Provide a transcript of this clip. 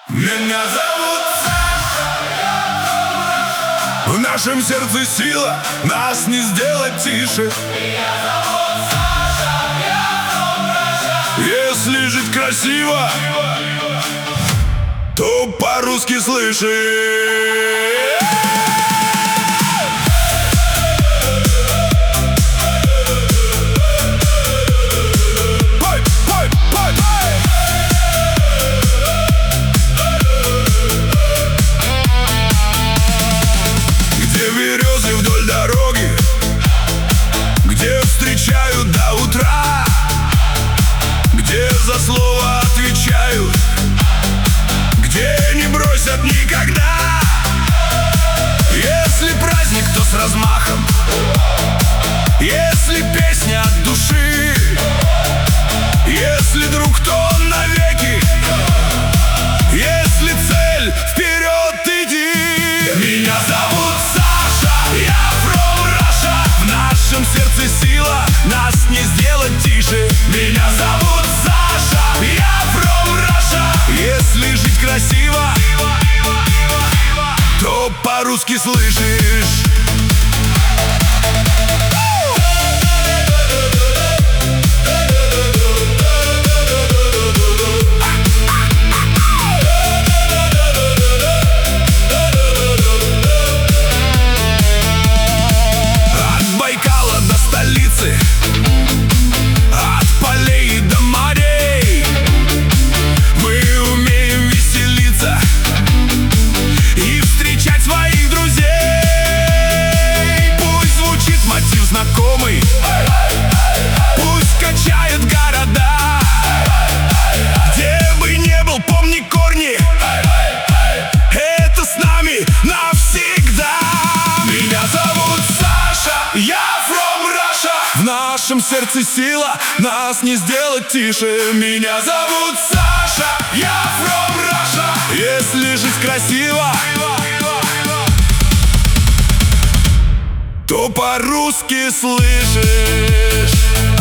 Меня зовут Саша. В нашем сердце сила, нас не сделать тише. Меня зовут Саша, я from Russia. Если жить красиво, то по-русски слышишь. Березы вдоль дороги, где встречают до утра, где за слово отвечают, где не бросят никогда. Если праздник, то с размахом, если песня от души, если друг, то навеки, если цель, вперед иди. Меня зовут Саша, я from Russia. В нашем сердце сила, нас не сделать тише. Меня зовут Саша, я from Russia. Если жить красиво, то по-русски слышишь. От полей до морей мы умеем веселиться и встречать своих друзей. Пусть звучит мотив знакомый, пусть качает города. Где бы не был, помни корни, это с нами навсегда. Меня зовут Саша, я from Russia. В нашем сердце сила, нас не сделать тише. Меня зовут Саша, я from Russia. Если жить красиво, то по-русски слышишь.